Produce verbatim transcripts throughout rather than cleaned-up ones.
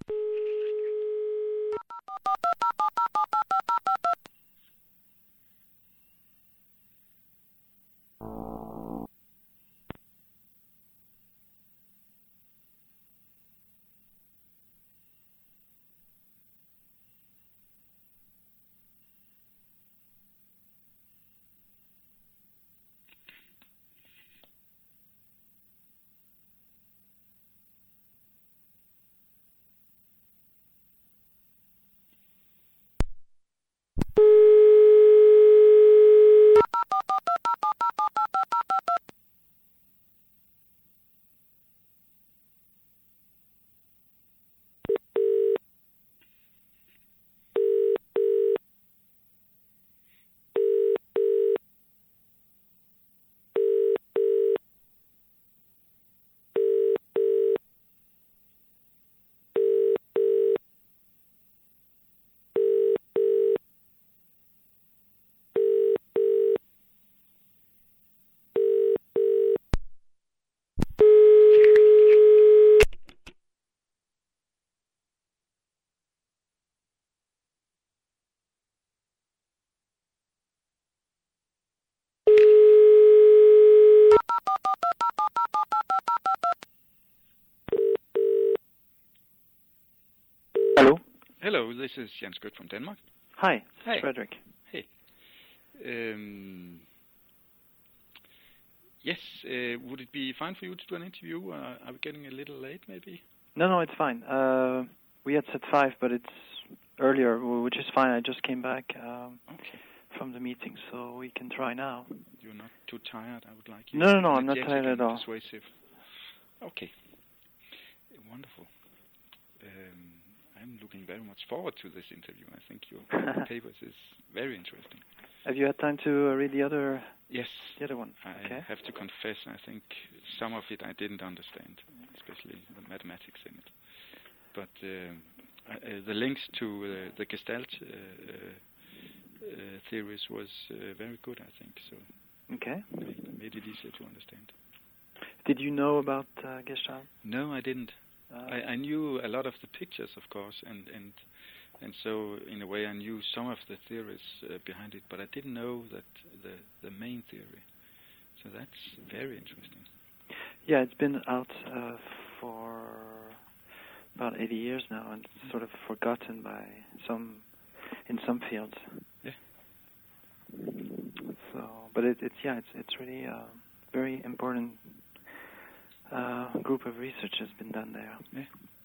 Hello. Hello, this is Jens Good from Denmark. Hi, Hey. Frederick. Hey. Um, yes, uh, would it be fine for you to do an interview? Uh, are we getting a little late, maybe? No, no, it's fine. Uh, we had said five, but it's earlier, which is fine. I just came back um, Okay. from the meeting, so we can try now. You're not too tired? I would like you. No, no, no, I'm not energetic tired at and all. Persuasive. Okay. Wonderful. Um, I'm looking very much forward to this interview. I think your papers is very interesting. Have you had time to uh, read the other Yes. the other one? I Okay. have to confess, I think some of it I didn't understand, especially the mathematics in it. But um, uh, the links to uh, the Gestalt uh, uh, theories was uh, very good, I think. So Okay. made, made it easier to understand. Did you know about uh, Gestalt? No, I didn't. Uh, I, I knew a lot of the pictures, of course, and and and so in a way I knew some of the theories uh, behind it, but I didn't know that the the main theory. So that's very interesting. Yeah, it's been out uh, for about eighty years now, and it's sort of forgotten by some in some fields. Yeah. So, but it, it's yeah, it's it's really a very important uh, group of research has been done there. Yeah.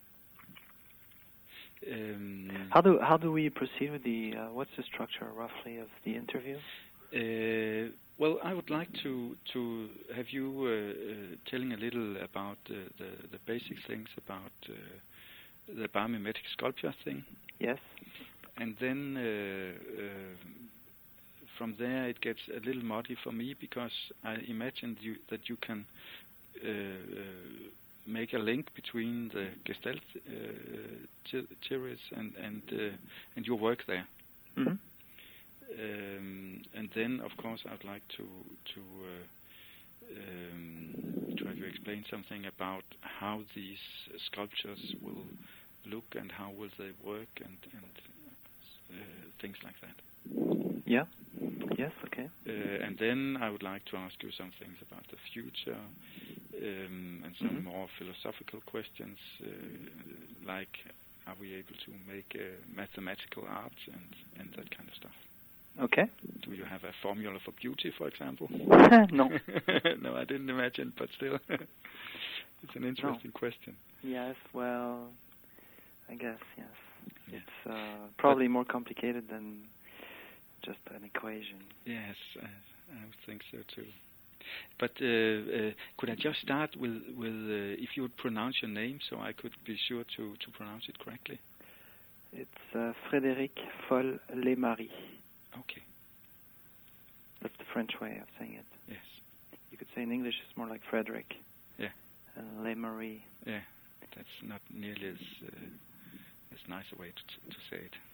Um, How do how do we proceed with the uh, what's the structure roughly of the interview? Uh, well, I would like to to have you uh, uh, telling a little about uh, the the basic things about uh, the biomimetic sculpture thing. Yes. And then uh, uh, from there it gets a little muddy for me because I imagined you that you can uh, uh, make a link between the Gestalt uh, theories and and uh, and your work there. Mm-hmm. Um, and then, of course, I'd like to to uh, um, try to explain something about how these sculptures will look and how will they work and and uh, things like that. Yeah. Yes. Okay. Uh, and then I would like to ask you some things about the future um, and some Mm-hmm. more philosophical questions, uh, like are we able to make uh, mathematical art and and that kind of stuff. Okay. Do you have a formula for beauty, for example? No. No, I didn't imagine, but still, it's an interesting no. question. Yes. Well, I guess yes. Yeah. It's uh, probably but more complicated than just an equation. Yes, I, I would think so too. But uh, uh, could I just start with with uh, if you would pronounce your name, so I could be sure to to pronounce it correctly? It's uh, Frédéric Foll-Lemarie. Okay. That's the French way of saying it. Yes. You could say in English it's more like Frederick. Yeah. And Lemarie. Yeah, that's not nearly as uh, as nice a way to t to say it.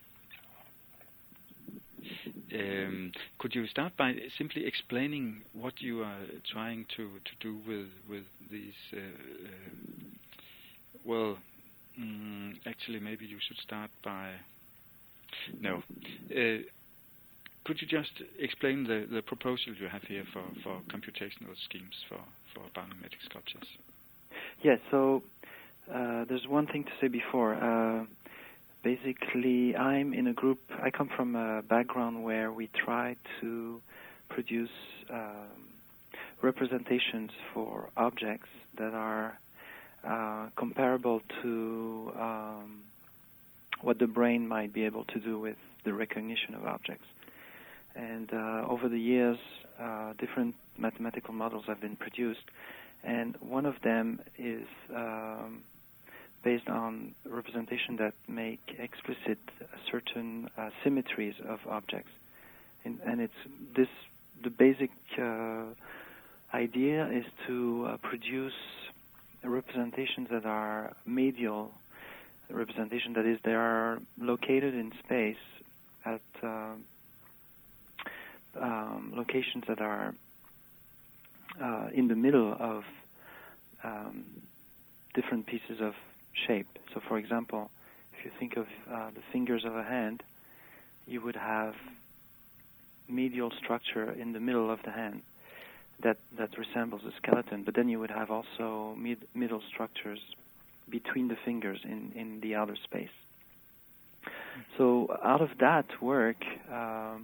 Um, could you start by simply explaining what you are trying to, to do with with these uh, uh, well Mm, actually, maybe you should start by... No. Uh, could you just explain the, the proposal you have here for, for computational schemes for, for biomimetic sculptures? Yes, so uh, there's one thing to say before. Uh, basically, I'm in a group, I come from a background where we try to produce um, representations for objects that are uh, comparable to um, what the brain might be able to do with the recognition of objects. And uh, over the years, uh, different mathematical models have been produced, and one of them is um, based on representation that make explicit certain uh, symmetries of objects. And, and it's this, the basic uh, idea is to uh, produce representations that are medial representation, that is, they are located in space at uh, um, locations that are uh, in the middle of um, different pieces of shape. So, for example, if you think of uh, the fingers of a hand, you would have medial structure in the middle of the hand that, that resembles a skeleton, but then you would have also mid, middle structures between the fingers in, in the outer space. So out of that work um,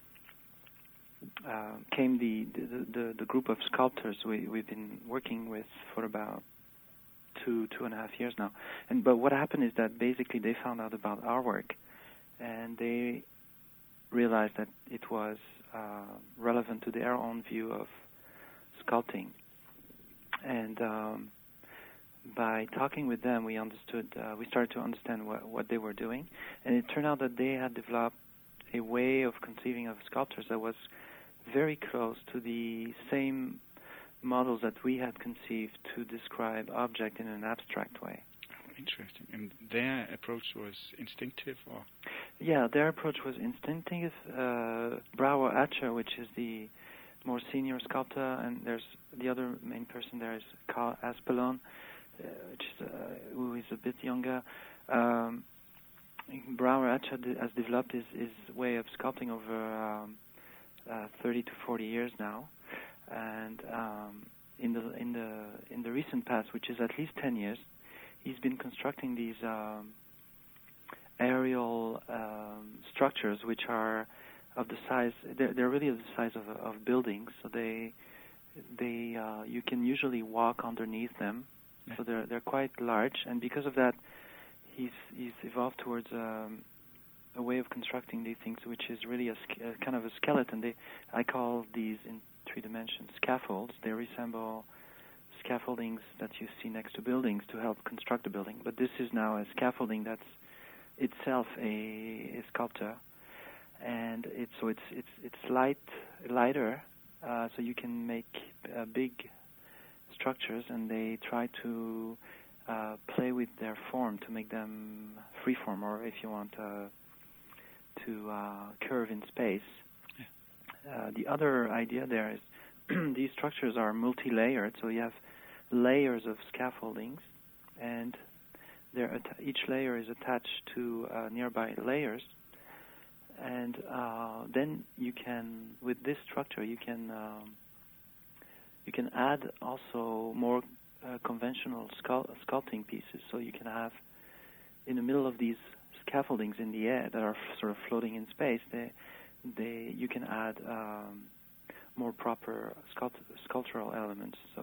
uh, came the, the, the, the group of sculptors we, we've been working with for about two, two and a half years now. And but what happened is that basically they found out about our work, and they realized that it was uh, relevant to their own view of sculpting. And um, by talking with them, we understood, uh, we started to understand what, what they were doing, and it turned out that they had developed a way of conceiving of sculptures that was very close to the same models that we had conceived to describe object in an abstract way. Interesting. And their approach was instinctive, or? Yeah, their approach was instinctive. Uh, Brouwer Acher, which is the more senior sculptor, and there's the other main person there is Carl Aspelon, uh, which is, uh, who is a bit younger. Um, Brouwer Acher de- has developed his, his way of sculpting over um, uh, thirty to forty years now, and um, in the in the in the recent past, which is at least ten years, he's been constructing these um, aerial um, structures, which are of the size. They're, they're really of the size of, of buildings. So they they uh, you can usually walk underneath them. So they're they're quite large, and because of that, he's he's evolved towards um, a way of constructing these things, which is really a, a kind of a skeleton. They I call these in three dimensions scaffolds. They resemble scaffoldings that you see next to buildings to help construct a building. But this is now a scaffolding that's itself a, a sculpture, and it's so it's it's it's light lighter, uh, so you can make uh, big structures, and they try to uh, play with their form to make them freeform, or if you want uh, to uh, curve in space. Yeah. Uh, the other idea there is these structures are multi-layered, so you have layers of scaffoldings, and they're at- each layer is attached to uh, nearby layers, and uh, then you can, with this structure, you can um, you can add also more uh, conventional sculpt- sculpting pieces. So you can have in the middle of these scaffoldings in the air that are f- sort of floating in space, they they you can add um, more proper sculpt- sculptural elements. So,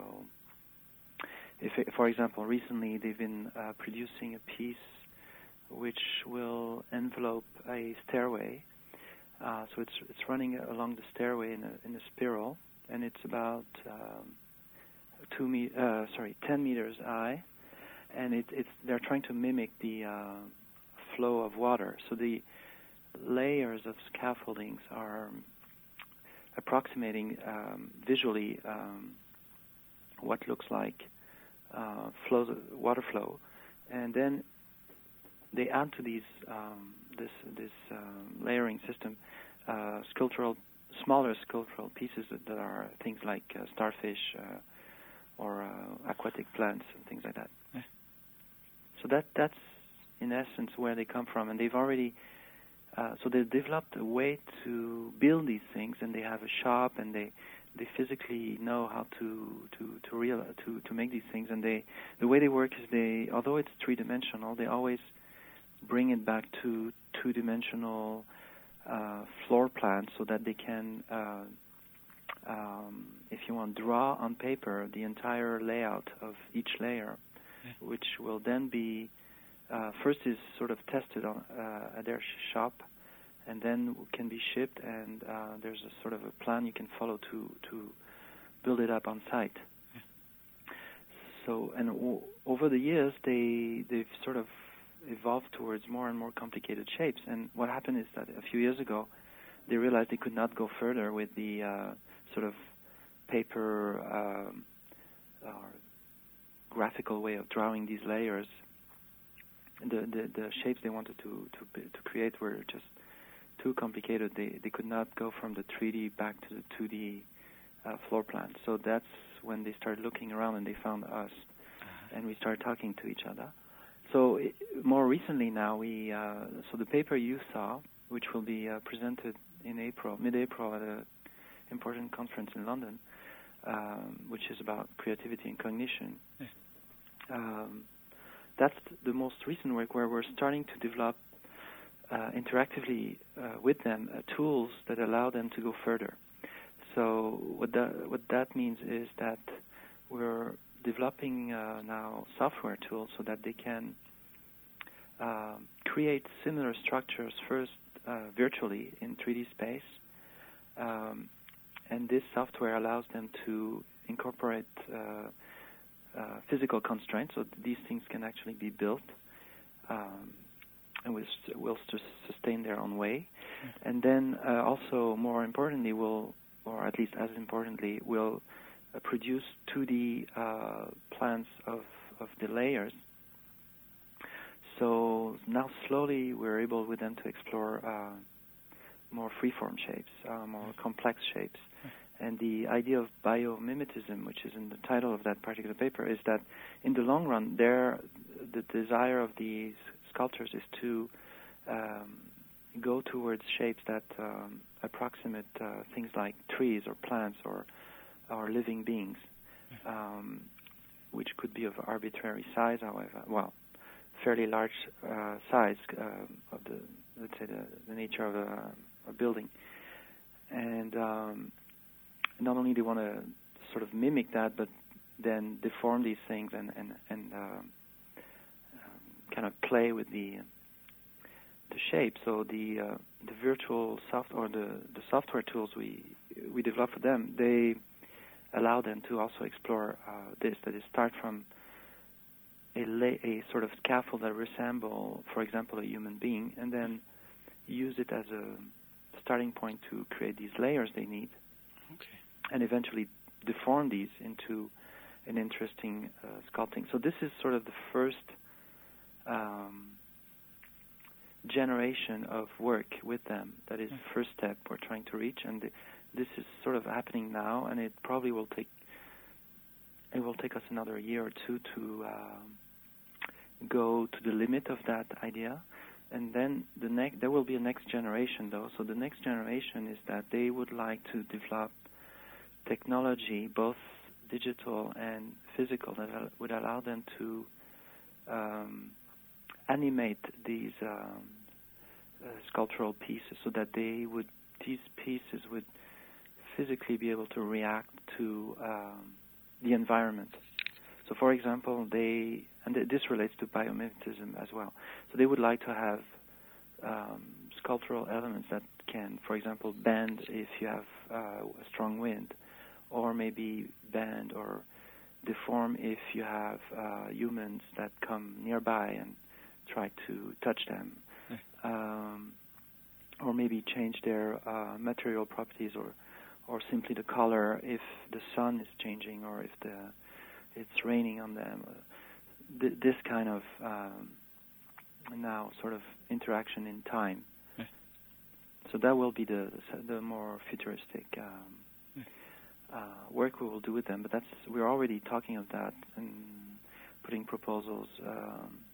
if, it, for example, recently they've been uh, producing a piece which will envelope a stairway. Uh, so it's it's running along the stairway in a in a spiral, and it's about um, two me uh, sorry ten meters high, and it, it's they're trying to mimic the uh, flow of water. So the layers of scaffoldings are approximating um, visually um, what looks like uh, flows of water flow, and then they add to these um, this this um, layering system uh, sculptural smaller sculptural pieces that, that are things like uh, starfish uh, or uh, aquatic plants and things like that. Yeah. so that that's in essence where they come from, and they've already uh, so they've developed a way to build these things, and they have a shop, and they they physically know how to to to real to to make these things, and they the way they work is they although it's three dimensional, they always bring it back to two dimensional uh, floor plans so that they can. Uh, Um, if you want, draw on paper the entire layout of each layer, yeah. which will then be, uh, first is sort of tested on, uh, at their sh- shop, and then can be shipped, and uh, there's a sort of a plan you can follow to, to build it up on site. Yeah. So, and o- over the years, they, they've sort of evolved towards more and more complicated shapes, and what happened is that a few years ago, they realized they could not go further with the uh, sort of paper um, or graphical way of drawing these layers. The, the the shapes they wanted to to to create were just too complicated. They they could not go from the three D back to the two D uh, floor plan. So that's when they started looking around and they found us, uh-huh. and we started talking to each other. So it, more recently now we uh, so the paper you saw, which will be uh, presented in April, mid-April at a important conference in London, um, which is about creativity and cognition. Yeah. Um, that's the most recent work where we're starting to develop uh, interactively uh, with them uh, tools that allow them to go further. So what that, what that means is that we're developing uh, now software tools so that they can uh, create similar structures first uh, virtually in three D space. Um, and this software allows them to incorporate uh, uh, physical constraints, so these things can actually be built um, and will, will sustain their own way. Mm-hmm. And then uh, also, more importantly, will, or at least as importantly, will uh, produce two D uh, plans of, of the layers. So now slowly we're able with them to explore uh, more freeform shapes, uh, more complex shapes. And the idea of biomimetism, which is in the title of that particular paper, is that in the long run, their, the desire of these sculptors is to um, go towards shapes that um, approximate uh, things like trees or plants or, or living beings, um, which could be of arbitrary size, however. Well, fairly large uh, size uh, of the, let's say, the, the nature of a, a building. And um, not only do they want to sort of mimic that, but then deform these things and and and uh, um, kind of play with the the shape. So the uh, the virtual soft or the, the software tools we we develop for them, they allow them to also explore uh, this. That is, start from a la- a sort of scaffold that resemble, for example, a human being, and then use it as a starting point to create these layers they need. Okay. And eventually deform these into an interesting uh, sculpting. So this is sort of the first um, generation of work with them. That is the first step we're trying to reach, and the, this is sort of happening now, and it probably will take it will take us another year or two to um, go to the limit of that idea. And then the next, there will be a next generation, though. So the next generation is that they would like to develop technology, both digital and physical, that would allow them to um, animate these um, uh, sculptural pieces, so that they would these pieces would physically be able to react to um, the environment. So, for example, they and th- this relates to biomimetism as well. So they would like to have um, sculptural elements that can, for example, bend if you have uh, a strong wind, or maybe bend or deform if you have uh, humans that come nearby and try to touch them, yeah. um, or maybe change their uh, material properties, or or simply the color if the sun is changing or if the it's raining on them. Th- this kind of um, now sort of interaction in time. Yeah. So that will be the the more futuristic um, yeah. uh, work we will do with them. But that's we're already talking of that and putting proposals um,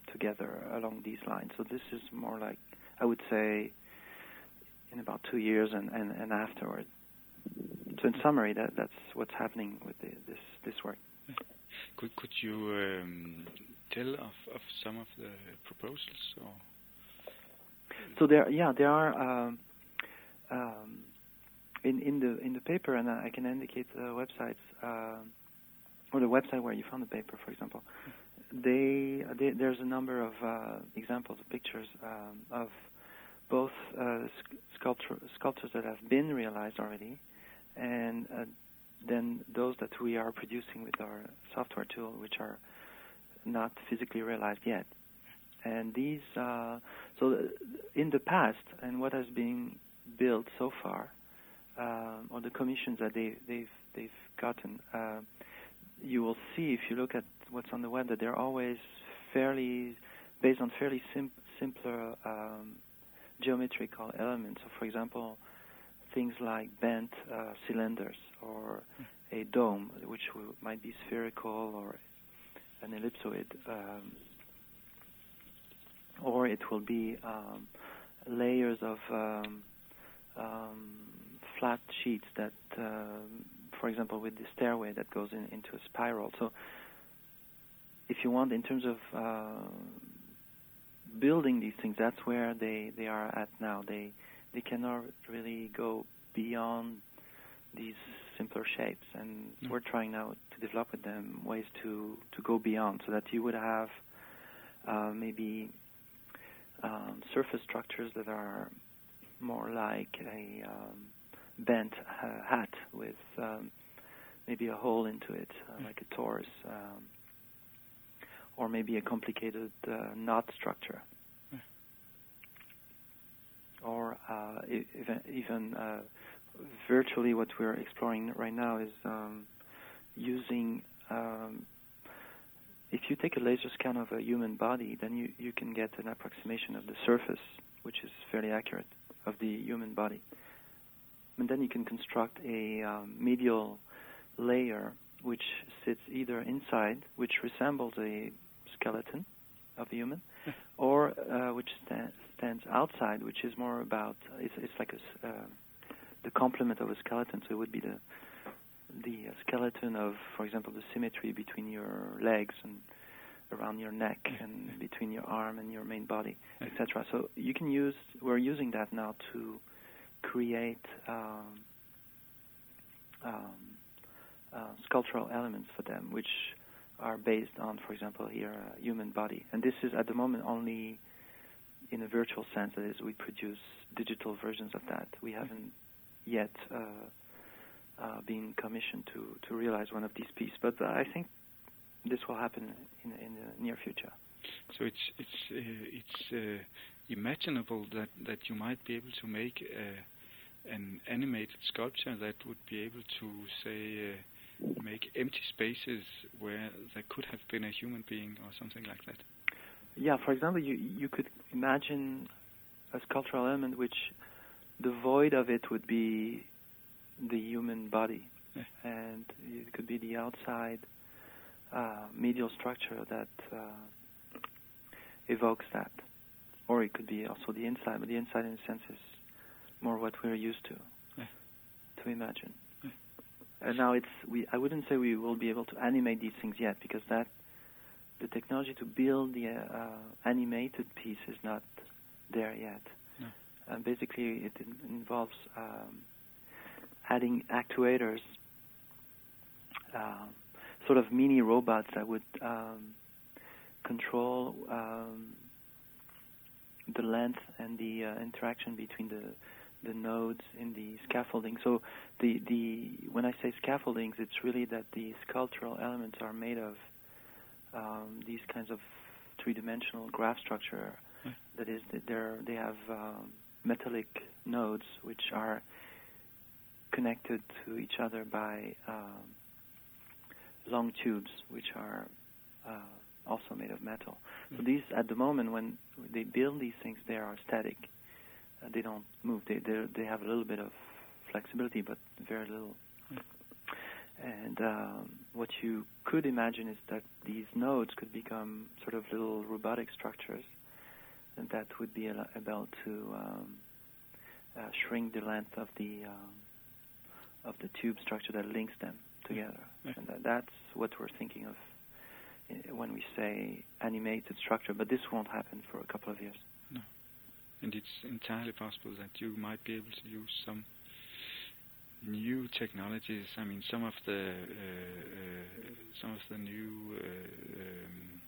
together along these lines. So this is more like, I would say, in about two years and, and, and afterward. So in summary, that that's what's happening with the, this this work. Could could you um, tell of, of some of the proposals? Or? So there, yeah, there are um, um, in in the in the paper, and I can indicate the websites uh, or the website where you found the paper, for example. They, they there's a number of uh, examples of pictures um, of both uh, sculpture, sculptures that have been realized already, and uh, then those that we are producing with our software tool, which are not physically realized yet. And these, uh, so in the past, and what has been built so far, um, or the commissions that they, they've they've gotten, uh, you will see if you look at what's on the web that they're always fairly based on fairly sim- simpler um, geometrical elements. So, for example, things like bent uh, cylinders or a dome, which w- might be spherical, or an ellipsoid, um, or it will be um, layers of um, um, flat sheets that, um, for example, with the stairway that goes in, into a spiral. So, if you want, in terms of uh, building these things, that's where they, they are at now. They they cannot really go beyond these simpler shapes, and mm. we're trying now to develop with them ways to, to go beyond, so that you would have uh, maybe um, surface structures that are more like a um, bent uh, hat with um, maybe a hole into it, uh, mm. like a torus. Um, or maybe a complicated uh, knot structure. Yeah. Or uh, even, even uh, virtually what we're exploring right now is um, using, um, if you take a laser scan of a human body, then you, you can get an approximation of the surface, which is fairly accurate, of the human body. And then you can construct a um, medial layer which sits either inside, which resembles a skeleton of a human, or uh, which sta- stands outside, which is more about, it's, it's like a, uh, the complement of a skeleton. So it would be the the skeleton of, for example, the symmetry between your legs and around your neck and between your arm and your main body, et cetera. So you can use, we're using that now to create um, um, uh, sculptural elements for them, which are based on, for example, here, a human body. And this is, at the moment, only in a virtual sense. That is, we produce digital versions of that. We haven't yet uh, uh, been commissioned to, to realize one of these pieces. But uh, I think this will happen in, in the near future. So it's it's uh, it's uh, imaginable that, that you might be able to make uh, an animated sculpture that would be able to, say, uh, make empty spaces where there could have been a human being or something like that. Yeah, for example, you you could imagine a sculptural element which the void of it would be the human body, yeah. And it could be the outside uh, medial structure that uh, evokes that, or it could be also the inside. But the inside, in a sense, is more what we're used to yeah. to imagine. And now it's we. I wouldn't say we will be able to animate these things yet, because that the technology to build the uh, animated piece is not there yet. No. And basically, it in, involves um, adding actuators, uh, sort of mini robots that would um, control um, the length and the uh, interaction between the the nodes in the scaffolding. So the, the when I say scaffoldings, it's really that the sculptural elements are made of um, these kinds of three-dimensional graph structure. Mm. That is, they're, they have um, metallic nodes which are connected to each other by um, long tubes, which are uh, also made of metal. Mm. So these, at the moment, when they build these things, they are static. Uh, they don't move. They they they have a little bit of flexibility, but very little. Mm. And um, what you could imagine is that these nodes could become sort of little robotic structures, and that would be al- able to um, uh, shrink the length of the um, of the tube structure that links them together. Yeah. And that, that's what we're thinking of i- when we say animated structure. But this won't happen for a couple of years. No, and it's entirely possible that you might be able to use some new technologies. I mean, some of the uh, uh, some of the new uh, um,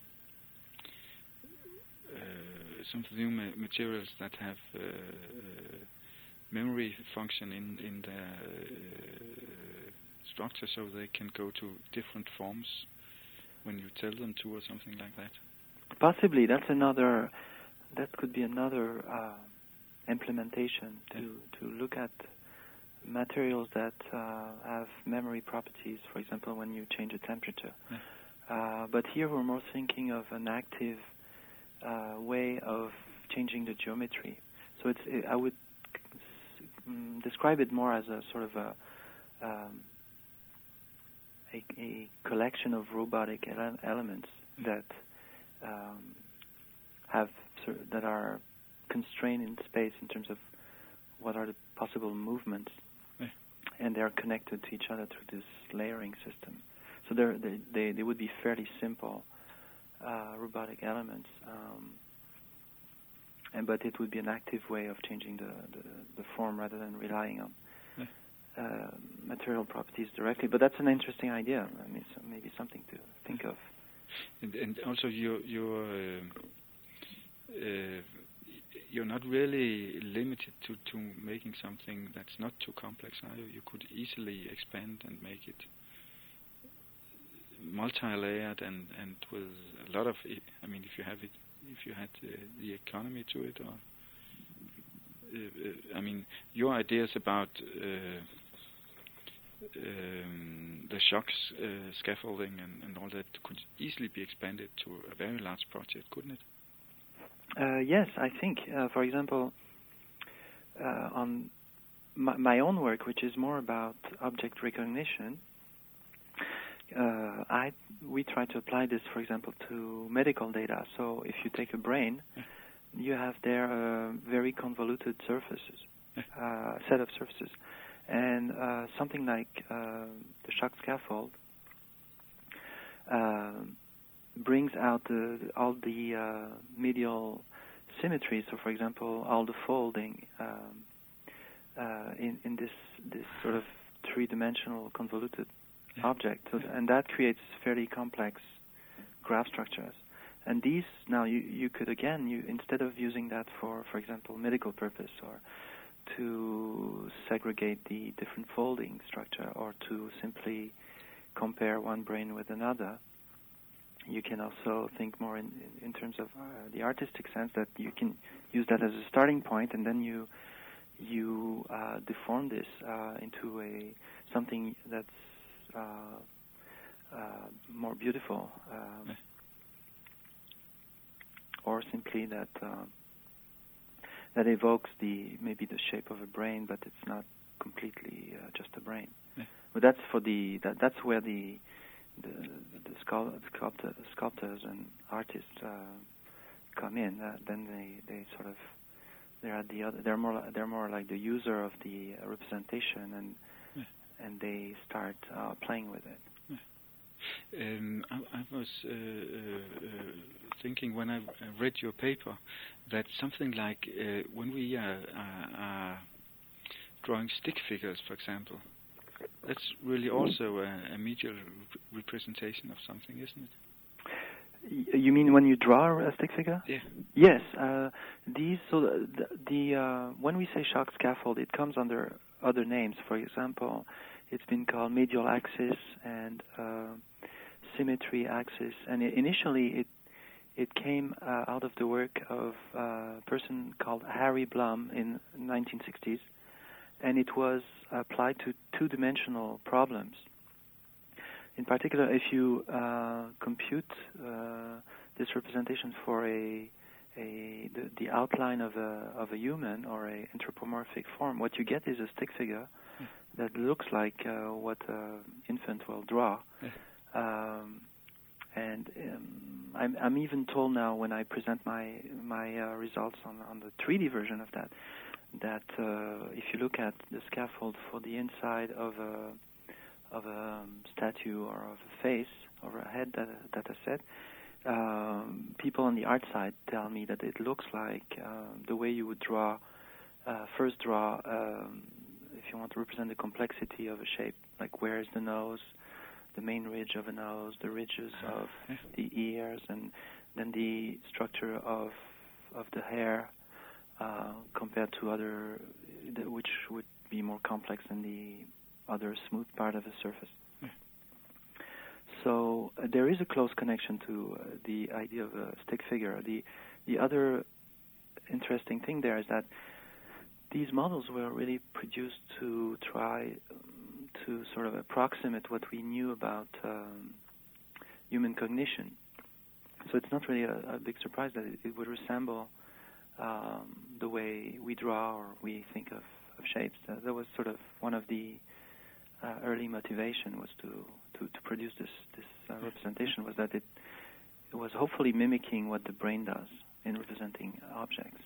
uh, some of the new ma- materials that have uh, uh, memory function in in the uh, structure, so they can go to different forms when you tell them to, or something like that. Possibly, that's another. That could be another uh, implementation to Yeah. to look at materials that uh, have memory properties, for example, when you change the temperature. Yeah. Uh, but here we're more thinking of an active uh, way of changing the geometry. So it's, it, I would mm, describe it more as a sort of a, um, a, a collection of robotic ele- elements that um, have cer- that are constrained in space in terms of what are the possible movements, yeah. and they are connected to each other through this layering system. So they're, they they they would be fairly simple uh, robotic elements, um, and but it would be an active way of changing the the, the form rather than relying on yeah. uh, material properties directly. But that's an interesting idea. I mean, so maybe something to think of. And, and also, your your um, uh, you're not really limited to, to making something that's not too complex, are you? You could easily expand and make it multi-layered and, and with a lot of, I mean, if you have it, if you had uh, the economy to it, or uh, uh, I mean, your ideas about uh, um, the shocks uh, scaffolding and, and all that could easily be expanded to a very large project, couldn't it? Uh, yes, I think, uh, for example, uh, on my, my own work, which is more about object recognition, uh, I we try to apply this, for example, to medical data. So if you take a brain, yeah. you have there uh, very convoluted surfaces, yeah. uh, set of surfaces, and uh, something like uh, the shock scaffold uh, brings out the, all the uh, medial symmetry. So, for example, all the folding um, uh, in in this this sort of three-dimensional convoluted yeah. object, so, and that creates fairly complex graph structures. And these now you you could again you instead of using that for for example medical purpose or to segregate the different folding structure or to simply compare one brain with another. You can also think more in, in, in terms of uh, the artistic sense, that you can use that as a starting point, and then you you uh, deform this uh, into a something that's uh, uh, more beautiful, um, yeah. or simply that uh, that evokes the maybe the shape of a brain, but it's not completely uh, just a brain. Yeah. But that's for the that, that's where the the, the sculpt, sculptor, sculptors and artists uh, come in. Uh, then they, they sort of they're at the other. They're more they're more like the user of the uh, representation, and yeah. and they start uh, playing with it. Yeah. Um, I, I was uh, uh, uh, thinking when I read your paper that something like uh, when we are, are, are drawing stick figures, for example. That's really also a, a medial rep- representation of something, isn't Y- it? you mean when you draw a stick figure? Yeah. Yes. Uh, these so the, the uh, when we say shock scaffold, it comes under other names. For example, it's been called medial axis and uh, symmetry axis. And it, initially, it it came uh, out of the work of a person called Harry Blum in nineteen sixties. And it was applied to two-dimensional problems. In particular, if you uh, compute uh, this representation for a, a the, the outline of a of a human or a anthropomorphic form, what you get is a stick figure that looks like uh, what an infant will draw. Yeah. Um, and um, I'm, I'm even told now when I present my my uh, results on on the three D version of that, that uh, if you look at the scaffold for the inside of a of a um, statue or of a face or a head that that I said, um, people on the art side tell me that it looks like uh, the way you would draw uh, first draw um, if you want to represent the complexity of a shape, like where is the nose, the main ridge of a nose, the ridges of the ears, and then the structure of of the hair uh, compared to other, which would be more complex than the other smooth part of the surface. Yeah. So uh, there is a close connection to uh, the idea of a stick figure. The the other interesting thing there is that these models were really produced to try um, to sort of approximate what we knew about um, human cognition. So it's not really a, a big surprise that it, it would resemble um, the way we draw or we think of, of shapes. Uh, that was sort of one of the uh, early motivation was to, to, to produce this, this uh, representation, was that it, it was hopefully mimicking what the brain does in representing objects.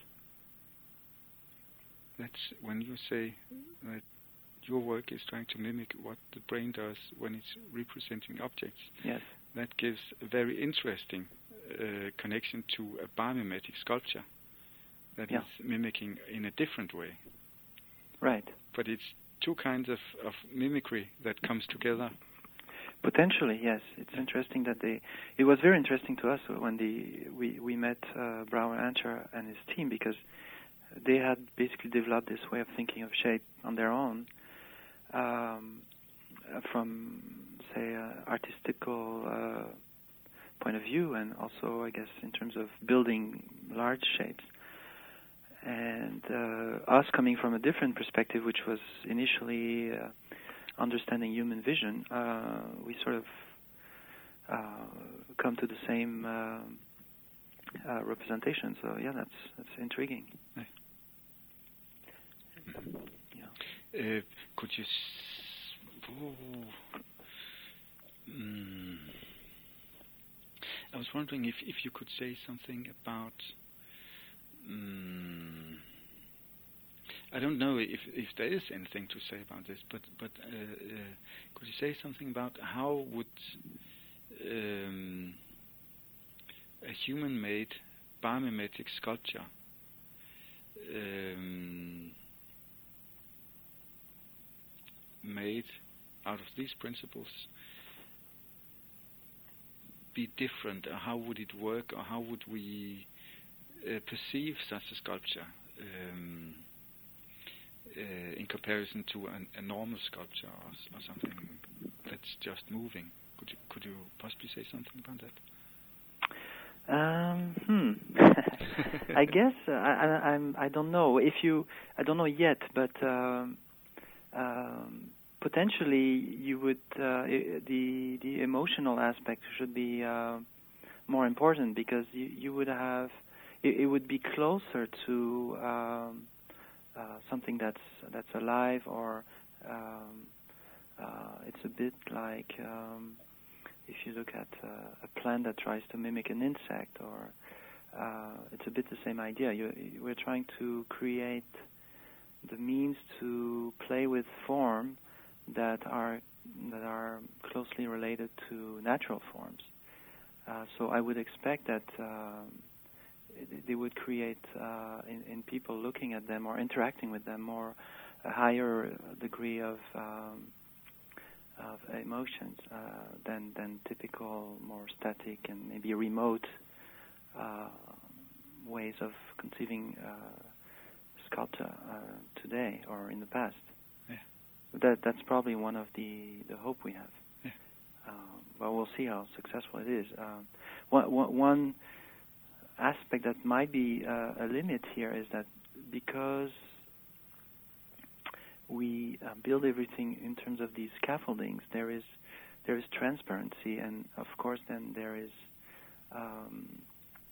That's when you say that your work is trying to mimic what the brain does when it's representing objects. Yes. That gives a very interesting uh, connection to a biomimetic sculpture that yeah. is mimicking in a different way. Right. But it's two kinds of, of mimicry that comes together. Potentially, yes. It's yeah. interesting that they... It was very interesting to us when the we, we met uh, Brouwer Ancher and his team, because they had basically developed this way of thinking of shape on their own um, from, say, uh, artistical uh, point of view, and also, I guess, in terms of building large shapes. And uh, us coming from a different perspective, which was initially uh, understanding human vision, uh, we sort of uh, come to the same uh, uh, representation. So, yeah, that's that's intriguing. Nice. Yeah. Uh, could you... S- oh. mm. I was wondering if, if you could say something about... Mm, I don't know if, if there is anything to say about this, but, but uh, uh, could you say something about how would um, a human-made biomimetic sculpture um, made out of these principles be different, or how would it work, or how would we uh, perceive such a sculpture um, uh, in comparison to an, a normal sculpture or, or something that's just moving? Could you could you possibly say something about that? Um, hmm. I guess uh, I, I I'm I don't know if you I don't know yet, but um, um, potentially you would uh, I, the the emotional aspect should be uh, more important, because you you would have it, it would be closer to um, uh, something that's that's alive, or um, uh, it's a bit like um, if you look at uh, a plant that tries to mimic an insect, or uh, it's a bit the same idea. You, we're trying to create the means to play with form that are that are closely related to natural forms. Uh, so I would expect that um, they would create uh, in, in people looking at them or interacting with them more a higher degree of um, of emotions uh, than than typical, more static and maybe remote uh, ways of conceiving uh, sculpture uh, today or in the past. Yeah. That that's probably one of the, the hope we have. Yeah. Um, but we'll see how successful it is. Um, one, one aspect that might be uh, a limit here is that because we uh, build everything in terms of these scaffoldings, there is there is transparency, and of course then there is, um,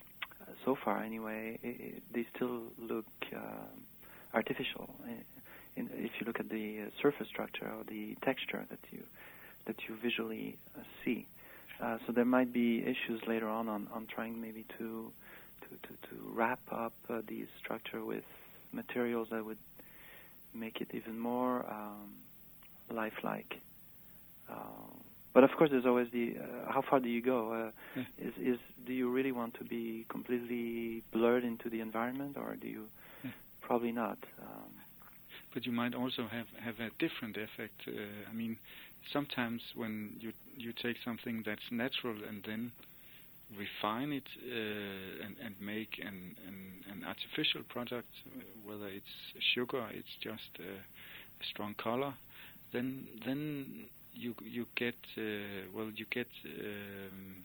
so far anyway, it, it, they still look uh, artificial. in, if you look at the uh, surface structure or the texture that you that you visually uh, see. Uh, so there might be issues later on on, on trying maybe to to, to, to wrap up uh, the structure with materials that would make it even more um, lifelike. Uh, but of course, there's always the uh, how far do you go? Uh, yeah. Is is do you really want to be completely blurred into the environment, or do you yeah. probably not? Um, but you might also have, have a different effect. Uh, I mean, sometimes when you you take something that's natural and then refine it uh, and, and make an, an, an artificial product, whether it's sugar, it's just a, a strong color, then then you you get uh, well you get um,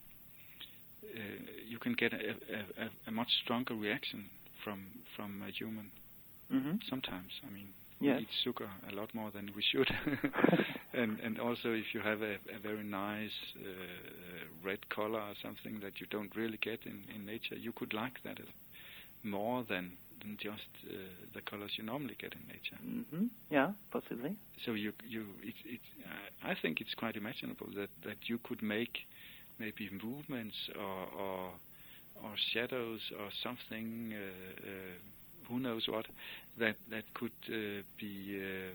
uh, you can get a, a, a much stronger reaction from from a human. mm-hmm. Sometimes, I mean, yes. we eat sugar a lot more than we should, and and also if you have a, a very nice uh, red color or something that you don't really get in, in nature, you could like that more than than just uh, the colors you normally get in nature. Mm-hmm. Yeah, possibly. So you you it, it uh, I think it's quite imaginable that, that you could make maybe movements or or, or shadows or something. Uh, uh, who knows what, that that could uh, be uh,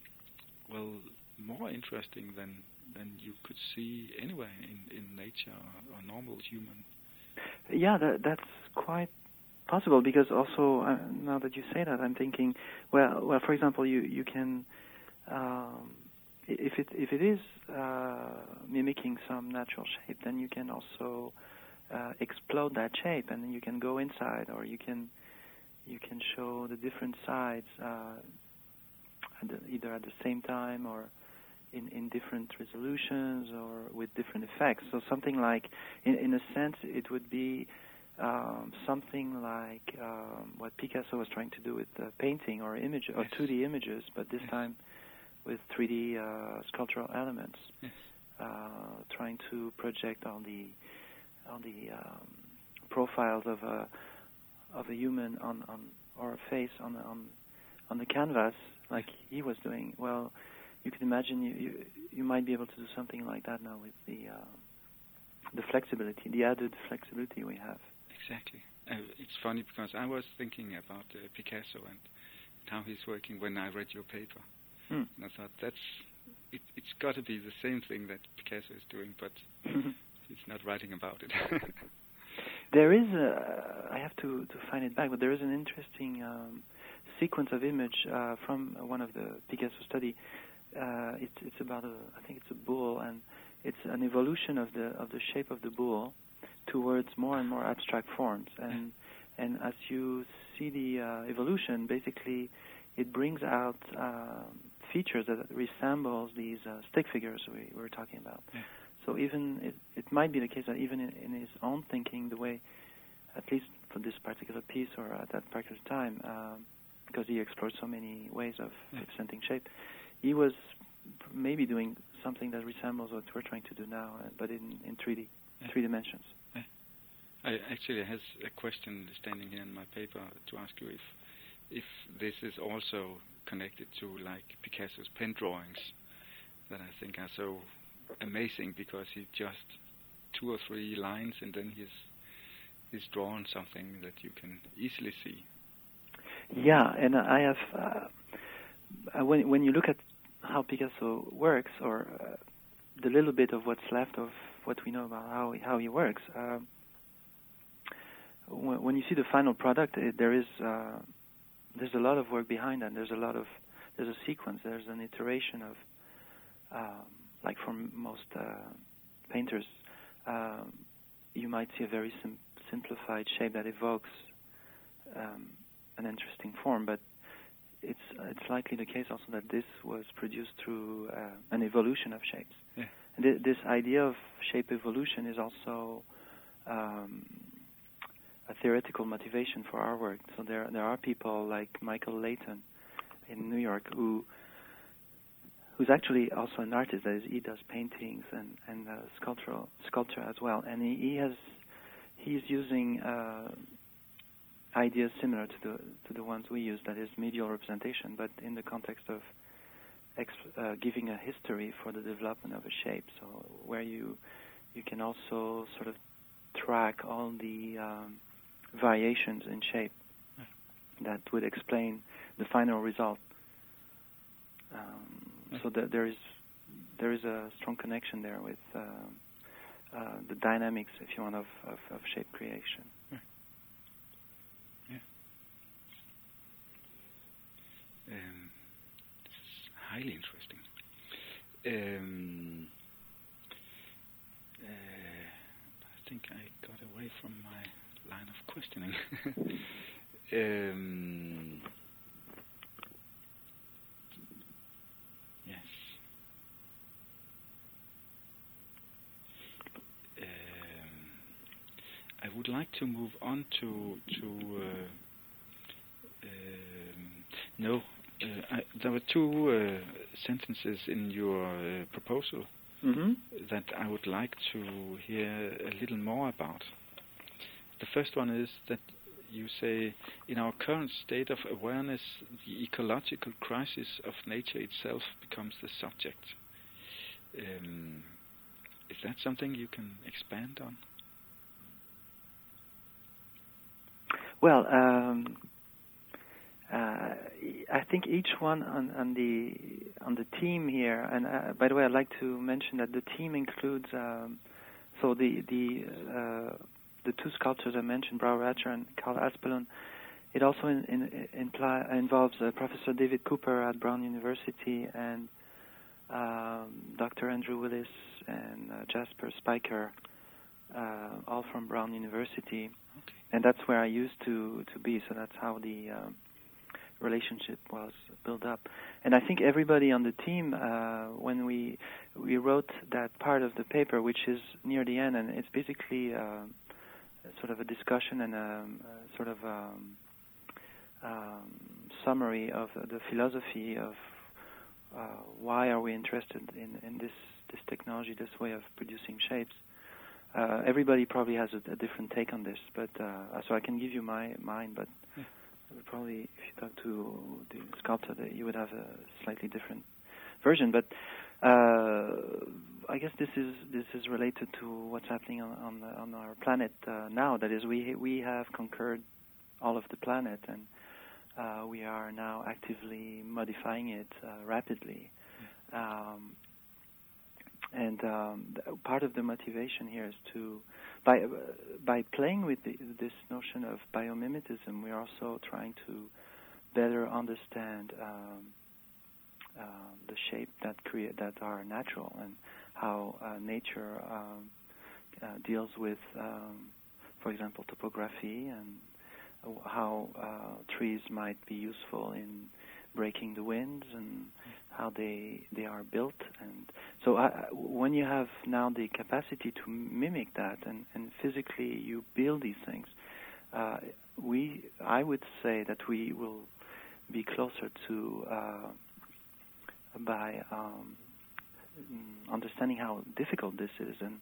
well more interesting than than you could see anywhere in, in nature or, or normal human. Yeah, that, that's quite possible, because also uh, now that you say that, I'm thinking, well, well, for example, you you can um, if it if it is uh, mimicking some natural shape, then you can also uh, explode that shape, and then you can go inside, or you can. You can show the different sides uh, at the, either at the same time or in, in different resolutions or with different effects. So something like, in, in a sense, it would be um, something like um, what Picasso was trying to do with uh, painting or image or yes. two D images, but this yes. time with three D uh, sculptural elements, yes. uh, trying to project on the on the um, profiles of a of a human on, on or a face on the, on on the canvas, like he was doing. Well, you can imagine you, you you might be able to do something like that now with the uh, the flexibility, the added flexibility we have. Exactly. Uh, it's funny because I was thinking about uh, Picasso and how he's working when I read your paper. Hmm. And I thought that's it, it's got to be the same thing that Picasso is doing, but he's not writing about it. There is a, I have to, to find it back, but there is an interesting um, sequence of image uh, from one of the Picasso study. Uh, it's it's about a, I think it's a bull, and it's an evolution of the of the shape of the bull towards more and more abstract forms. And and as you see the uh, evolution, basically, it brings out uh, features that resembles these uh, stick figures we, we were talking about. Yeah. So even it, it might be the case that even in, in his own thinking, the way, at least for this particular piece or at that particular time, um, because he explored so many ways of yeah. representing shape, he was maybe doing something that resembles what we're trying to do now, but in, in three D, yeah. three dimensions. Yeah. I actually has a question standing here in my paper to ask you if if this is also connected to like Picasso's pen drawings that I think are so amazing, because he just two or three lines and then he's he's drawn something that you can easily see. Yeah, and I have uh, when when you look at how Picasso works, or uh, the little bit of what's left of what we know about how he, how he works, uh, when, when you see the final product, it, there is uh, there's a lot of work behind that. There's a lot of there's a sequence. There's an iteration of. Um, Like for most uh, painters, um, you might see a very sim- simplified shape that evokes um, an interesting form, but it's it's likely the case also that this was produced through uh, an evolution of shapes. Yeah. And th- this idea of shape evolution is also um, a theoretical motivation for our work. So there there are people like Michael Layton in New York who. who's actually also an artist. That is, he does paintings and and uh, sculptural sculpture as well. And he, he has he's using uh, ideas similar to the to the ones we use, that is medial representation, but in the context of exp- uh, giving a history for the development of a shape. So where you you can also sort of track all the um, variations in shape that would explain the final result. Um, yeah. So that there is there is a strong connection there with uh, uh, the dynamics, if you want, of, of, of shape creation. Yeah. Yeah. Um, this is highly interesting. Um, uh, I think I got away from my line of questioning. um, yes. Um, I would like to move on to to. Uh, um, no, uh, I, there were two uh, sentences in your uh, proposal mm-hmm. that I would like to hear a little more about. The first one is that you say, in our current state of awareness, the ecological crisis of nature itself becomes the subject. Um, is that something you can expand on? Well, um, uh, I think each one on, on the on the team here, and uh, by the way, I'd like to mention that the team includes um, so the the uh, the two sculptors I mentioned, Brouw Ratcher and Carl Aspelund. It also in, in, imply, involves uh, Professor David Cooper at Brown University and um, Doctor Andrew Willis and uh, Jasper Spiker, uh, all from Brown University. Okay. And that's where I used to, to be, so that's how the um, relationship was built up. And I think everybody on the team, uh, when we we wrote that part of the paper, which is near the end, and it's basically uh, sort of a discussion and a, a sort of um, um, summary of uh, the philosophy of uh, why are we interested in, in this, this technology, this way of producing shapes. Uh, everybody probably has a, a different take on this, but uh, so I can give you my mine, but yeah. probably if you talk to the sculptor, that you would have a slightly different version. But uh, I guess this is this is related to what's happening on on, the, on our planet uh, now. That is, we we have conquered all of the planet, and uh, we are now actively modifying it uh, rapidly. Um, and um, th- part of the motivation here is to, by uh, by playing with the, this notion of biomimetism, we are also trying to better understand um, uh, the shape that create that are natural, and how uh, nature um, uh, deals with, um, for example, topography, and how uh, trees might be useful in breaking the winds, and how they they are built. And so uh, when you have now the capacity to mimic that, and, and physically you build these things, uh, we I would say that we will be closer to uh, by um, understanding how difficult this is, and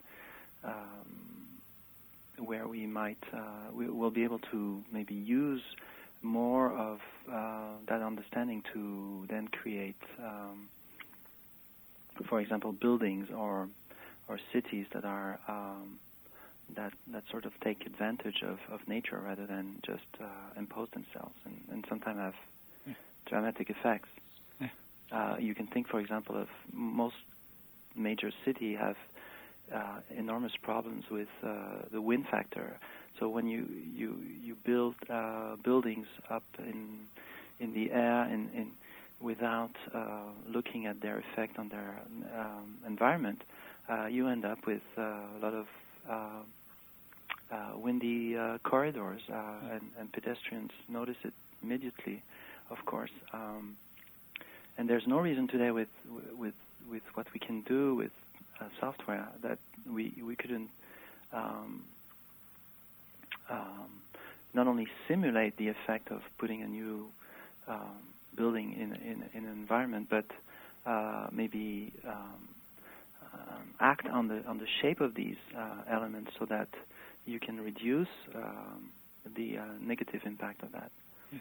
um, where we might uh, we will be able to maybe use more of uh, that understanding to then create, um, for example, buildings or or cities that are um, that that sort of take advantage of, of nature rather than just uh, impose themselves, and, and sometimes have yeah. dramatic effects. Yeah. Uh, you can think, for example, of most major cities have uh, enormous problems with uh, the wind factor. So when you you you build uh, buildings up in in the air and in, without uh, looking at their effect on their um, environment, uh, you end up with uh, a lot of uh, uh, windy uh, corridors, uh, and, and pedestrians notice it immediately, of course. Um, and there's no reason today with with with what we can do with uh, software that we we couldn't. Um, Um, not only simulate the effect of putting a new um, building in, in, in an environment, but uh, maybe um, um, act on the on the shape of these uh, elements so that you can reduce um, the uh, negative impact of that. Yeah.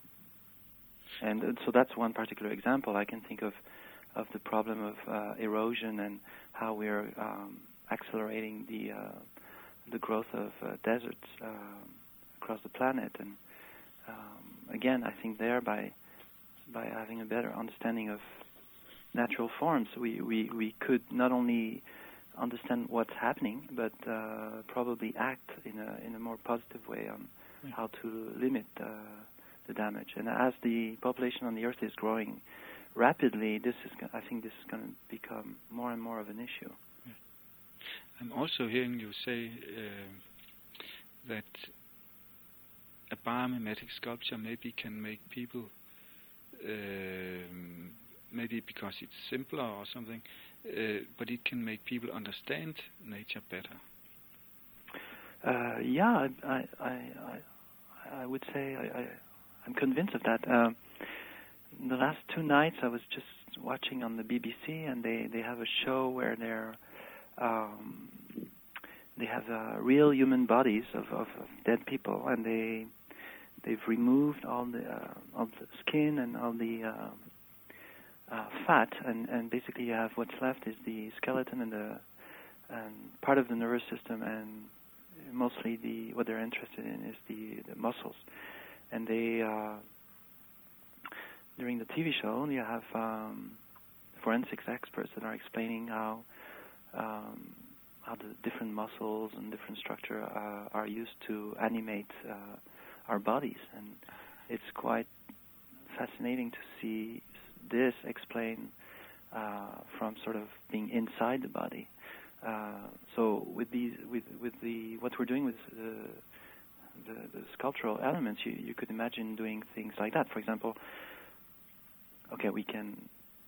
And uh, so that's one particular example. I can think of of the problem of uh, erosion and how we're um, accelerating the uh, the growth of uh, deserts uh, across the planet. And um, again, I think there by by having a better understanding of natural forms, we, we, we could not only understand what's happening, but uh, probably act in a in a more positive way on yeah. how to limit uh, the damage. And as the population on the Earth is growing rapidly, this is I think this is going to become more and more of an issue. Yeah. I'm also hearing you say uh, that a biomimetic sculpture maybe can make people, uh, maybe because it's simpler or something, uh, but it can make people understand nature better. Uh, yeah, I, I, I, I would say I, I, I'm convinced of that. Uh, the last two nights I was just watching on the B B C, and they, they have a show where they're um, they have uh, real human bodies of, of, of dead people, and they they've removed all the uh, all the skin and all the uh, uh, fat, and, and basically you have what's left is the skeleton and the and part of the nervous system, and mostly the what they're interested in is the, the muscles. And they uh, during the T V show you have um, forensics experts that are explaining how um, how the different muscles and different structure uh, are used to animate uh, our bodies, and it's quite fascinating to see this explained uh, from sort of being inside the body. Uh, so with these, with with the what we're doing with the, the, the sculptural elements, you, you could imagine doing things like that. For example, okay, we can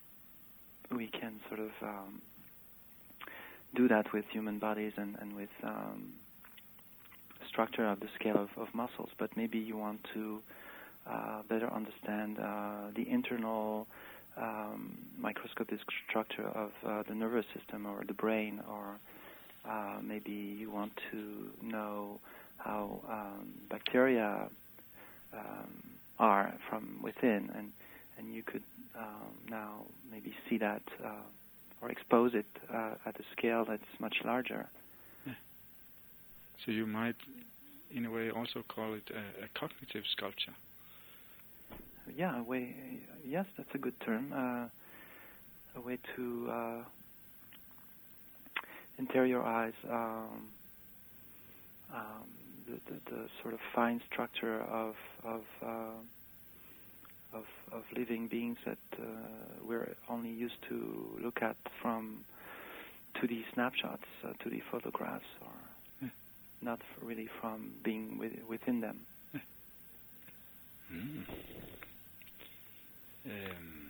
we can sort of um, do that with human bodies and and with um, structure of the scale of, of muscles, but maybe you want to uh, better understand uh, the internal um, microscopic structure of uh, the nervous system or the brain, or uh, maybe you want to know how um, bacteria um, are from within, and and you could um, now maybe see that uh, or expose it uh, at a scale that's much larger. So you might, in a way, also call it a, a cognitive sculpture. Yeah, a way. Yes, that's a good term. Uh, a way to uh, interiorize um, um, the, the, the sort of fine structure of of uh, of, of living beings that uh, we're only used to look at from two D snapshots, uh, two D photographs, or not really from being with, within them. Mm. Um,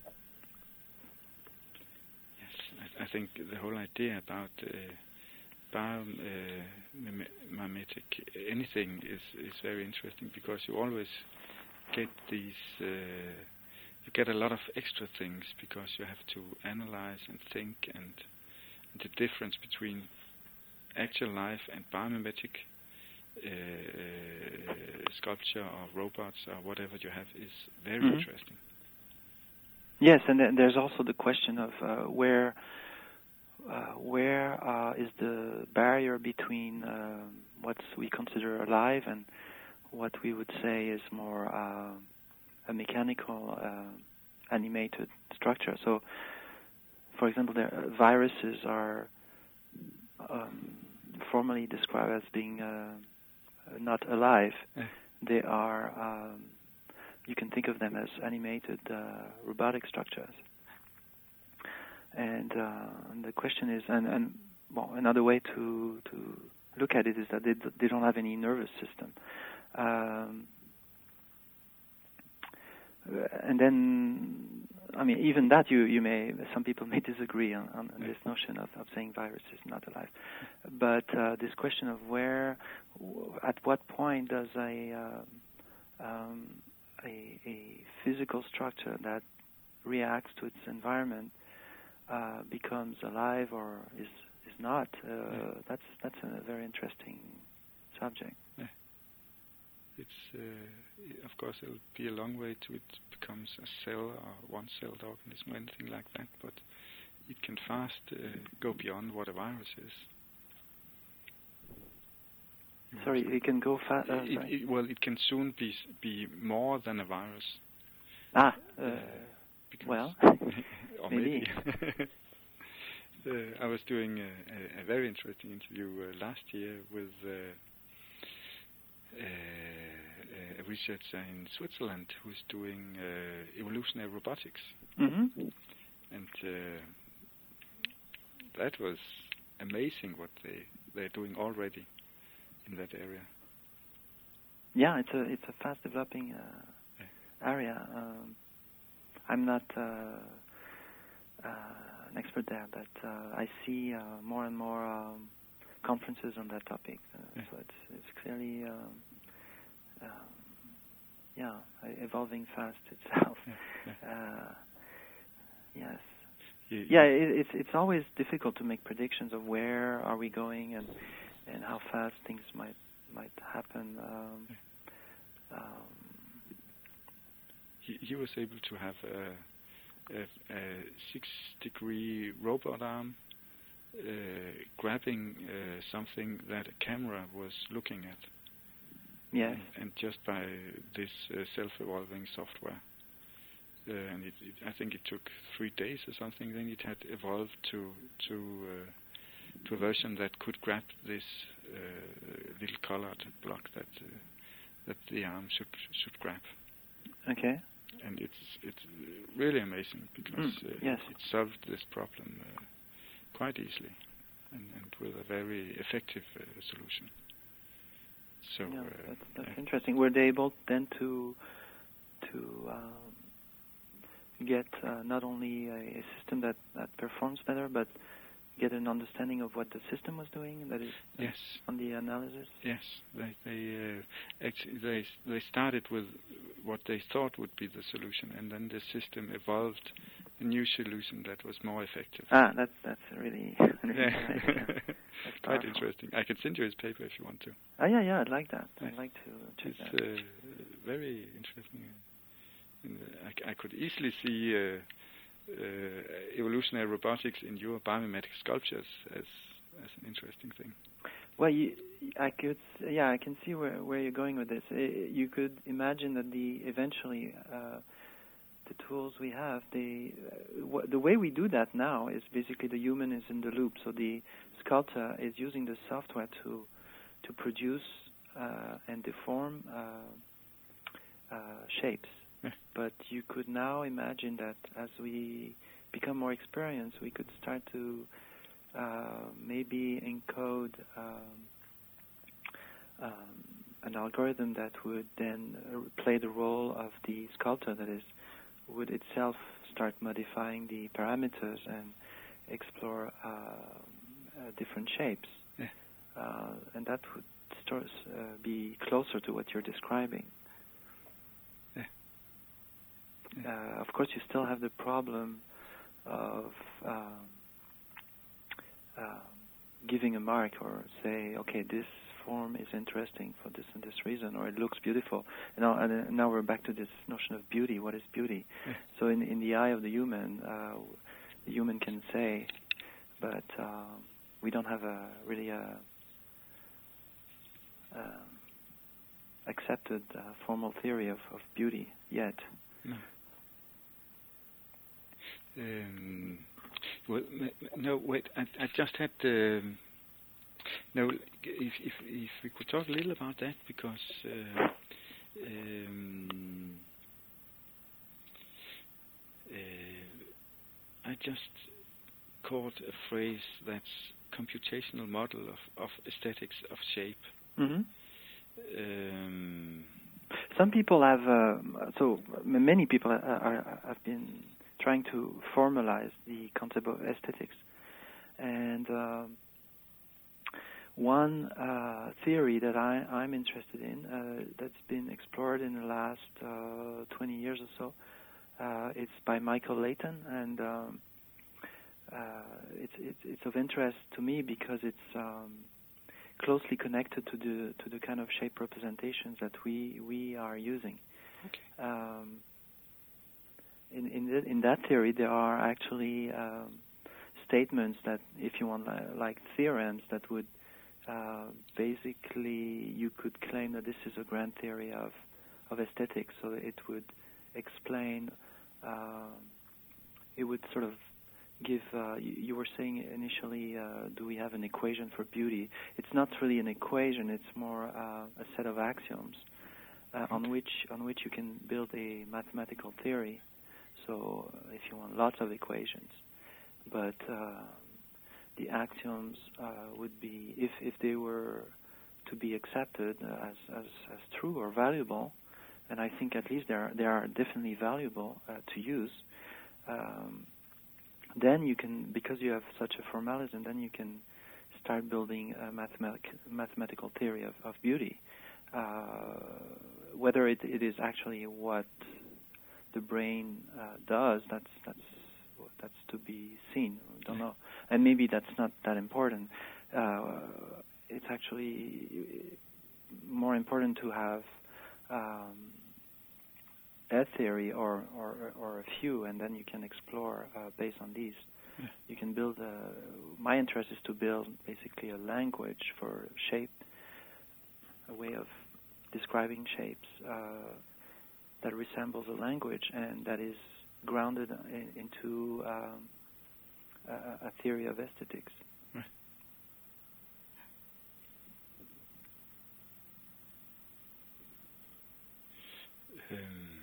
yes, I, I think the whole idea about uh, biomimetic uh, anything is, is very interesting, because you always get these, uh, you get a lot of extra things, because you have to analyze and think, and, and the difference between actual life and biomimetic uh, sculpture or robots or whatever you have is very mm-hmm. interesting. Yes, and then there's also the question of uh, where uh, where uh, is the barrier between uh, what we consider alive and what we would say is more uh, a mechanical uh, animated structure. So, for example, there, uh, viruses are Um, formally described as being uh, not alive. Yeah. They are, um, you can think of them as animated uh, robotic structures. And, uh, and the question is, and, and well, another way to to look at it is that they, d- they don't have any nervous system. Um, and then, I mean, even that, you, you may, some people may disagree on, on yeah. this notion of, of saying virus is not alive. But uh, this question of where, w- at what point does a, uh, um, a, a physical structure that reacts to its environment uh, becomes alive or is is not, uh, yeah. that's that's a very interesting subject. Yeah. it's uh, of course it'll be a long way to it becomes a cell or one-celled organism or anything like that, but it can fast uh, go beyond what a virus is. Sorry, it can go fast. Uh, it, it, well, it can soon be be more than a virus. Ah, uh, uh, well, or maybe. maybe. uh, I was doing a, a, a very interesting interview uh, last year with uh, uh, a researcher in Switzerland who's doing uh, evolutionary robotics, mm-hmm. and uh, that was amazing what they they're doing already in that area. Yeah, it's a it's a fast developing uh, yeah. area. Um, I'm not uh, uh, an expert there, but uh, I see uh, more and more um, conferences on that topic. Uh, yeah. So it's it's clearly um, um, yeah evolving fast itself. Yeah. Yeah. Uh, yes. You, yeah, it, it's it's always difficult to make predictions of where are we going and. and how fast things might might happen. Um, um, he, he was able to have a, a, a six-degree robot arm uh, grabbing uh, something that a camera was looking at. Yes. And, and just by this uh, self-evolving software. Uh, and it, it, I think it took three days or something. Then it had evolved to to uh, to a version that could grab this uh, little colored block that uh, that the arm should should grab. Okay. And it's it's really amazing because mm, uh, yes. it, it solved this problem uh, quite easily, and, and with a very effective uh, solution. So yeah, uh, that's, that's yeah. interesting. Were they able then to to um, get uh, not only a, a system that, that performs better, but get an understanding of what the system was doing? That is yes. on the analysis. Yes, they they uh, actually they they started with what they thought would be the solution, and then the system evolved a new solution that was more effective. Ah, that's that's really, really yeah. nice. Yeah. That's Quite powerful. interesting. I can send you his paper if you want to. Oh yeah, yeah, I'd like that. Yeah. I'd like to check It's that. uh, very interesting. And, uh, I, c- I could easily see uh, uh, evolutionary robotics in your biomimetic sculptures as as an interesting thing. Well, you, I could, yeah, I can see where where you're going with this. I, you could imagine that the eventually uh, the tools we have, they, uh, w- the way we do that now is basically the human is in the loop. So the sculptor is using the software to to produce uh, and deform uh, uh, shapes. Yeah. But you could now imagine that as we become more experienced, we could start to uh, maybe encode um, um, an algorithm that would then uh, play the role of the sculptor, that is, would itself start modifying the parameters and explore uh, uh, different shapes. Yeah. Uh, and that would start, uh, be closer to what you're describing. Yeah. Yeah. Uh, of course, you still have the problem of um, uh, giving a mark or say, okay, this form is interesting for this and this reason, or it looks beautiful. And now, and now we're back to this notion of beauty. What is beauty? Yeah. So in, in the eye of the human, uh, the human can say, but um, we don't have a really a, uh, accepted uh, formal theory of, of beauty yet. No. Um, well, no, wait. I, I just had. Um, no, if, if if we could talk a little about that, because uh, um, uh, I just caught a phrase that's computational model of, of aesthetics of shape. Mm-hmm. Um, Some people have, uh, so many people are, are, have been trying to formalize the concept of aesthetics. And um, one uh, theory that I, I'm interested in, uh, that's been explored in the last uh, twenty years or so, uh, it's by Michael Layton, and um, uh, it's, it's it's of interest to me because it's um, closely connected to the to the kind of shape representations that we we are using. Okay. Um, in in the, in that theory, there are actually um, statements that, if you want, like theorems, that would uh, basically you could claim that this is a grand theory of of aesthetics. So it would explain. Uh, it would sort of give. Uh, you, you were saying initially, uh, do we have an equation for beauty? It's not really an equation. It's more uh, a set of axioms uh, on which on which you can build a mathematical theory. So, uh, if you want, lots of equations, but uh, the axioms uh, would be, if if they were to be accepted as as, as true or valuable, and I think at least they are they are definitely valuable uh, to use. Um, then you can, because you have such a formalism, then you can start building a mathematic, mathematical theory of, of beauty. Uh, whether it, it is actually what the brain uh, does, that's that's that's to be seen. I don't know, and maybe that's not that important. Uh, it's actually more important to have um, a theory or, or or a few, and then you can explore uh, based on these. Yeah. You can build a, my interest is to build basically a language for shape, a way of describing shapes uh, that resembles a language and that is grounded in, into um, a, a theory of aesthetics. Right. Um.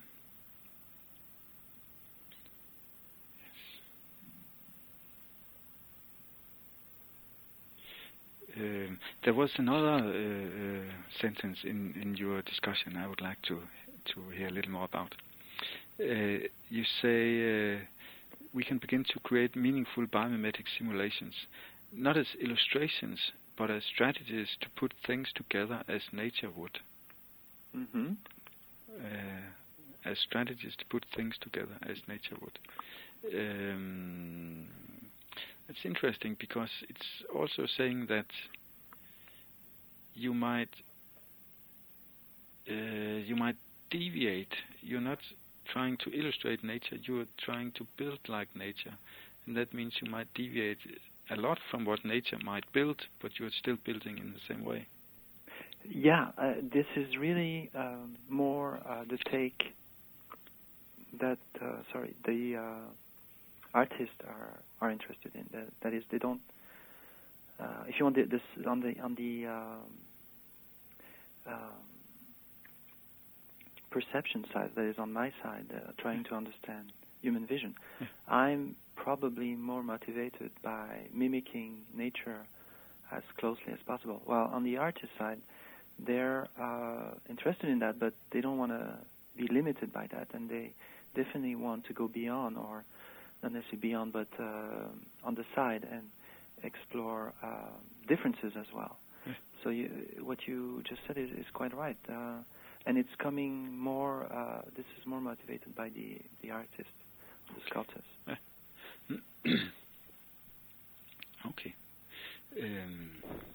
Um, there was another uh, uh, sentence in, in your discussion I would like to to hear a little more about. Uh, you say uh, we can begin to create meaningful biomimetic simulations, not as illustrations, but as strategies to put things together as nature would. Mm-hmm. Uh, as strategies to put things together as nature would. Um, It's interesting because it's also saying that you might uh, you might deviate. You're not trying to illustrate nature. You're trying to build like nature, and that means you might deviate a lot from what nature might build, but you're still building in the same way. Yeah, uh, this is really um, more uh, the take that uh, sorry the. Uh, artists are, are interested in. That, that is, they don't. Uh, if you want the, this on the on the um, um, perception side, that is on my side, uh, trying to understand human vision, yeah. I'm probably more motivated by mimicking nature as closely as possible. While on the artist side, they're uh, interested in that, but they don't want to be limited by that, and they definitely want to go beyond, or not necessarily beyond, but uh, on the side, and explore uh, differences as well. Yeah. So you, what you just said is, is quite right, uh, and it's coming more. Uh, this is more motivated by the the artists, the sculptors. Yeah. Okay. Um,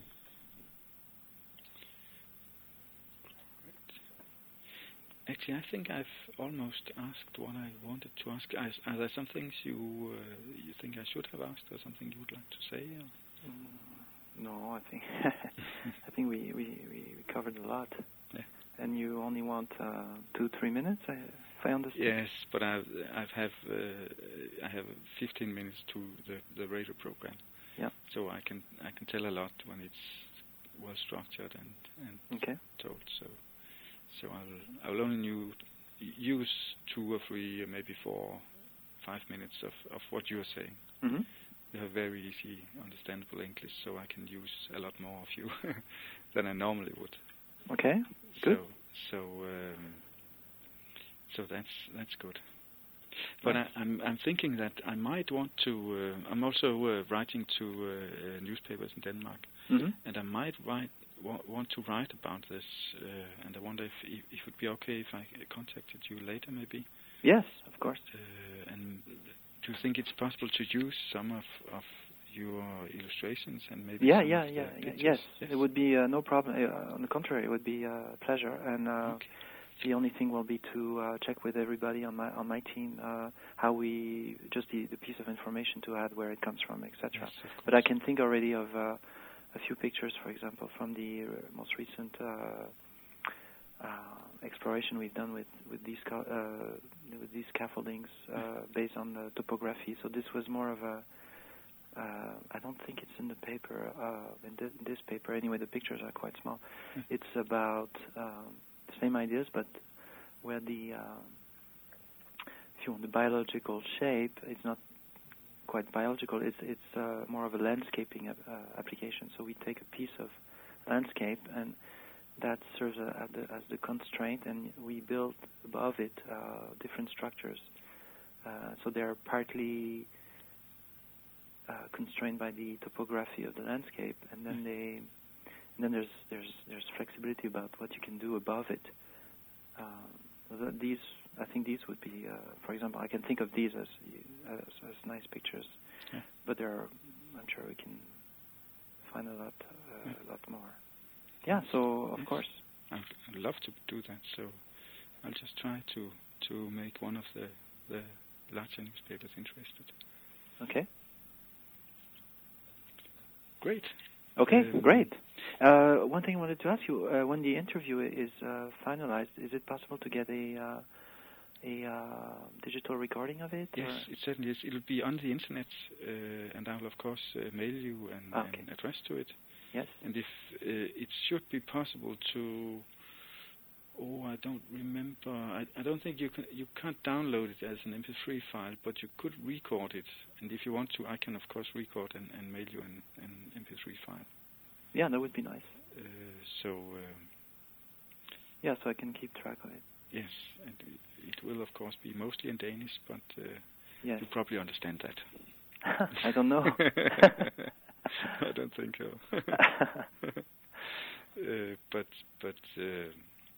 Actually, I think I've almost asked what I wanted to ask. Are, are there some things you uh, you think I should have asked, or something you would like to say? Mm, no, I think I think we, we, we covered a lot. Yeah. And you only want uh, two three minutes, if I understand. Yes, but I've I've have uh, I have fifteen minutes to the, the radio program. Yeah. So I can I can tell a lot when it's well structured and and okay. told. So. So I'll, I'll only new, use two or three, uh, maybe four, five minutes of, of what you're saying. Mm-hmm. You have very easy, understandable English, so I can use a lot more of you than I normally would. Okay, good. So, so, um, so that's that's good. But nice. I, I'm I'm thinking that I might want to. Uh, I'm also uh, writing to uh, uh, newspapers in Denmark, mm-hmm. and I might write. want to write about this, uh, and I wonder if, if it would be okay if I contacted you later, maybe. Yes, of course. Uh, and do you think it's possible to use some of, of your illustrations and maybe yeah some yeah of the yeah, yeah pictures? yes. Yes, it would be uh, no problem. Uh, on the contrary, it would be a pleasure. And uh, okay. the only thing will be to uh, check with everybody on my on my team uh, how we just the, the piece of information to add, where it comes from, et cetera. Yes, but I can think already of uh, a few pictures, for example, from the uh, most recent uh, uh, exploration we've done with with these uh, with these scaffoldings uh, based on the topography. So this was more of a uh, I don't think it's in the paper uh, in, th- in this paper anyway. The pictures are quite small. Mm. It's about um, the same ideas, but where the uh, if you want the biological shape, it's not quite biological. It's it's uh, more of a landscaping uh, application. So we take a piece of landscape, and that serves a, as, the, as the constraint, and we build above it uh, different structures. Uh, so they are partly uh, constrained by the topography of the landscape, and then they, and then there's there's there's flexibility about what you can do above it. Uh, these, I think, these would be, uh, for example, I can think of these as as, as nice pictures, yeah. but there are, I'm sure we can find a lot uh, yeah. a lot more. Yeah, so of yes. course. I'd, I'd love to do that. So I'll just try to, to make one of the, the larger newspapers interested. Okay. Great. Okay, um, great. Uh, one thing I wanted to ask you: uh, when the interview is uh, finalized, is it possible to get a uh, a uh, digital recording of it? Yes, or? it certainly is. It'll be on the internet, uh, and I'll of course uh, mail you an, okay. an address to it. Yes. And if uh, it should be possible to, oh, I don't remember. I, I don't think you can. You can't download it as an M P three file, but you could record it. And if you want to, I can of course record and, and mail you an, an M P three file. Yeah, that would be nice. Uh, so. Um, yeah, so I can keep track of it. Yes, and it, it will of course be mostly in Danish, but uh, yes. you probably understand that. I don't know. I don't think so. uh, but but uh,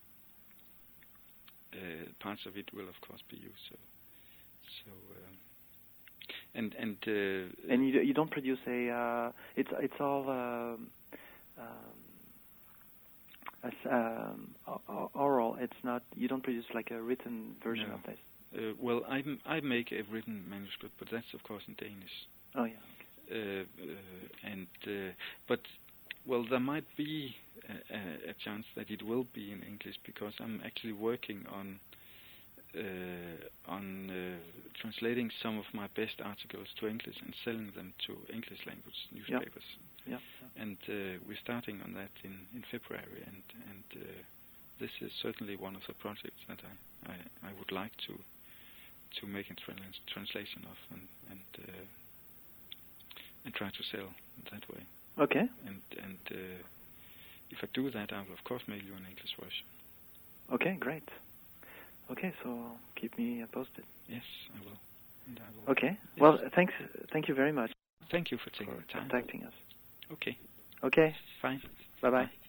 uh, parts of it will of course be used. So so um, and and uh, and you you don't produce a uh, it's it's all um, um, as um, oral. It's not, you don't produce like a written version no. of this. Uh, well, I I make a written manuscript, but that's of course in Danish. Oh yeah. Uh, uh, and uh, but well, there might be a, a chance that it will be in English, because I'm actually working on uh, on uh, translating some of my best articles to English and selling them to English language newspapers. Yeah. Yeah. And uh, we're starting on that in, in February, and and uh, this is certainly one of the projects that I, I, I would like to to make a trans- translation of and and. Uh, and try to sell that way. Okay. And and uh, if I do that, I will of course mail you an English version. Okay, great. Okay, so keep me posted. Yes, I will. And I will. Okay. Yes. Well, thanks. Thank you very much. Thank you for taking for the time. contacting us. Okay. Okay. Fine. Bye bye.